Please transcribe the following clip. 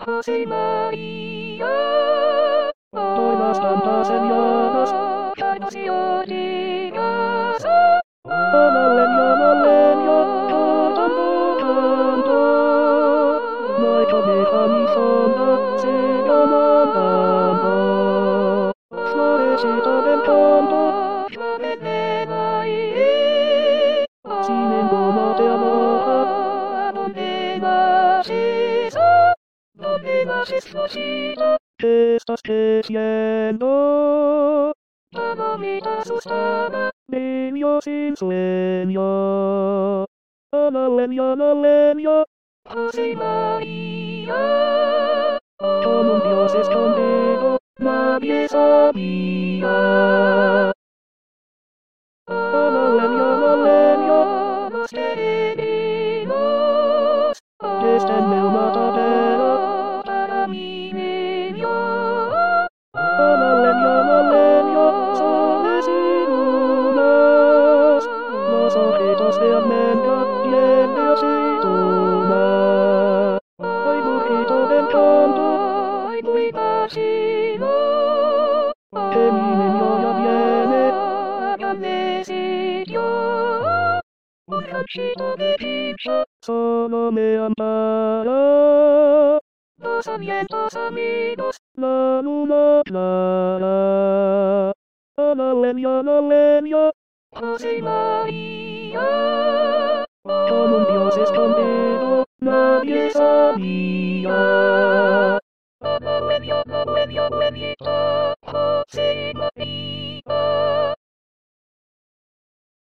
José María. Por las tantas semanas, canciones. Malenio, cantando. Nuestra vieja mi sombra sigue amando. Florecita del canto, venena ahí. Sin engoma te aloja, ¿a dónde vas, Isa? ¿Dónde vas, Florcita? ¿Qué estás creciendo? La mamita asustada, niño sin sueño. Malenio, José María. Como un Dios escondido, nadie sabía. Malenio, los tenemos. Desde el matadero, para mi niño. Malenio, soles y lunas. Los ojitos de almendra, tiene aceituna. Ay, burrito del canto, ay, muy vacilo. Que mi niño ya viene, háganme sitio. Un ranchito de pincha, solo me ampara. Los vientos amigos, la luna clara. Malenio, José María. Como un Dios escondido, nadie sabía. Malenio, José María.